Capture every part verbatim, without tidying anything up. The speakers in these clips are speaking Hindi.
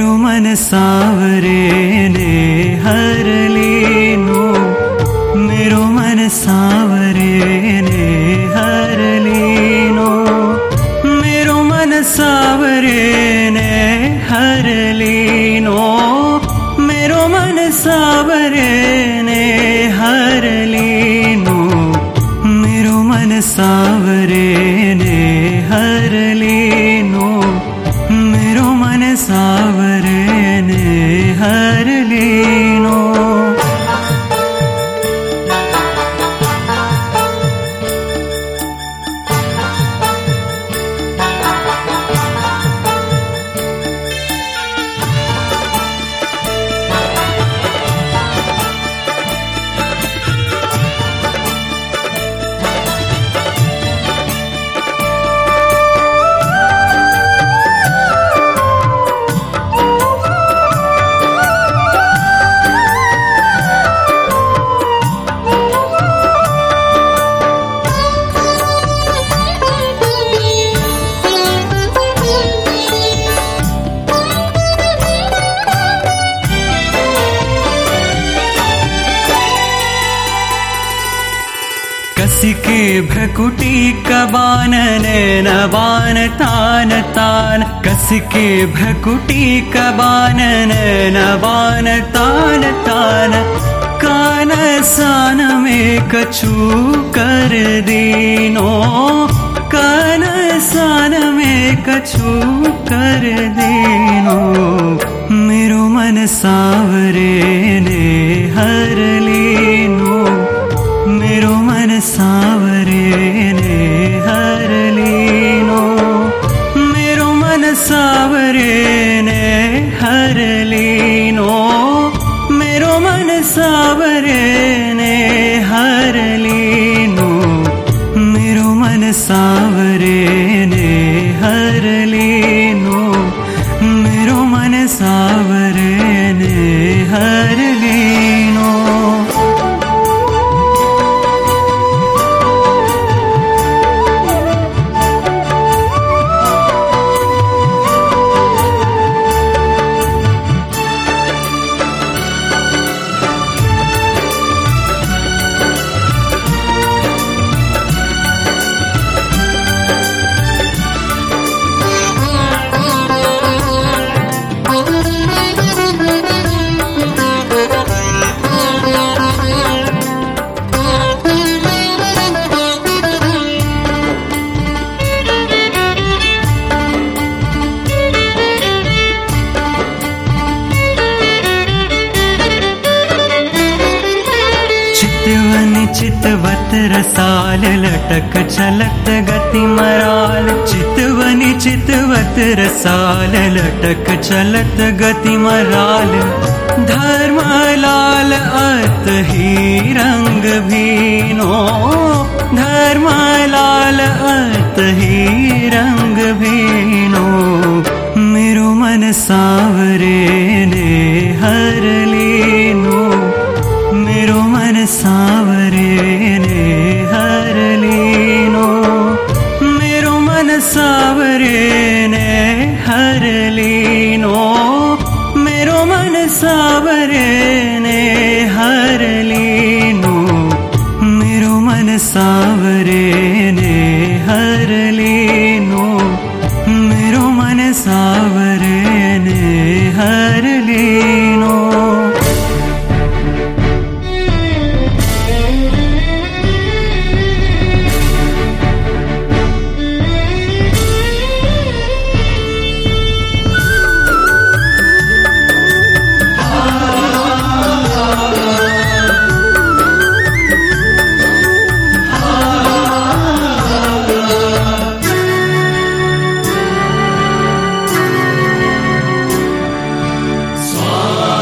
मेरो मन सावरे ने हर लीनो, मेरो मन सावरे ने हर लीनो, मेरो मन सावरे ने हर लीनो, मेरो मन सावरे ने हर लीनो, मेरो मन सावरे ने हर लीनो, मेरो मन सावरे ने हर लीनो। कसिके भ्रकुटी कबान नैन बान तान तान, कसिके भ्रकुटी कबान नैन बान तान तान, कान सान में कछु कर दीनो, कान सान में कछु कर दीनो, मेरो मन सावरे ने हर लीनो, मेरो मन सावरे ने हर लीनो, मेरो मन सावरे ने हर लीनो, मेरो मन सावरे ने हर लीनो, मेरो मन सावरे ने हर लीनो, मेरो मन सावरे ने हर लीनो। चितवत रसाल लटक छलक गति मराल, चितवनी चितवत रसाल लटक छलक गति मराल, धर्म लाल अत ही रंग भीनो, धर्म लाल अत ही रंग भीनो, मेरो मन सावरे ने हर लीनो, मेरो मन सावरे ने हर लीनो, मेरो मन सावरे ने हर लीनो, मेरो मन सावरे ने हर लीनो, मेरो मन सावरे ने हर लीनो, मेरो मन सावरे ने हर लीनो। Swami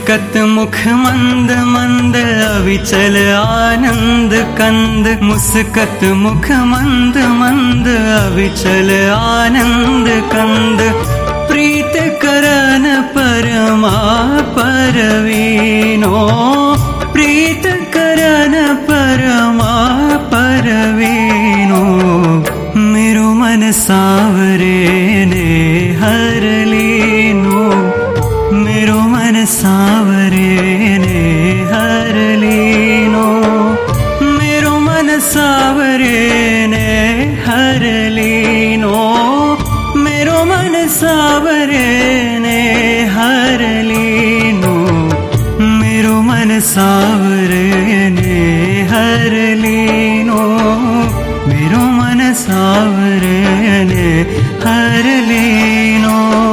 मुस्कत मुख मंद मंद अविचल आनंद कंद, मुस्कत मुख मंद मंद अविचल आनंद कंद, प्रीत करन परमा परवीनो, प्रीत करन परमा परवीनो, मेरो मन सावरे ने हर लीनो, मेरो मन सावरे ने हर लीनो, मेरो मन सावरे ने हर लीनो, मेरो मन सावरे ने हर लीनो, मेरो मन सावरे ने हर लीनो, मेरो मन सावरे ने हर लीनो।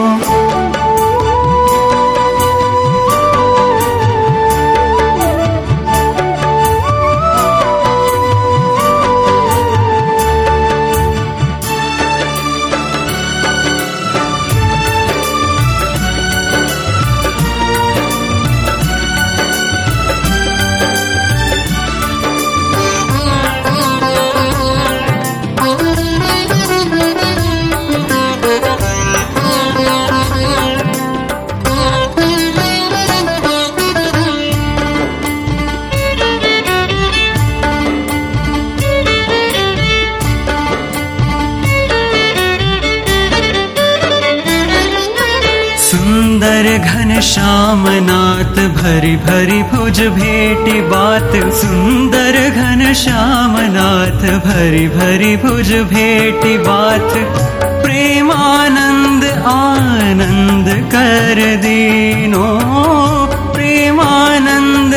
सुंदर घन श्यामनाथ भरी भरी भुज भेटी बात, सुंदर घन श्यामनाथ भरी भरी भुज भेटी बात, प्रेमानंद आनंद कर दीनो, प्रेमानंद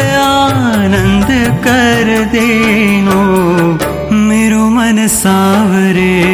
आनंद कर दीनो, मेरो मन सावरे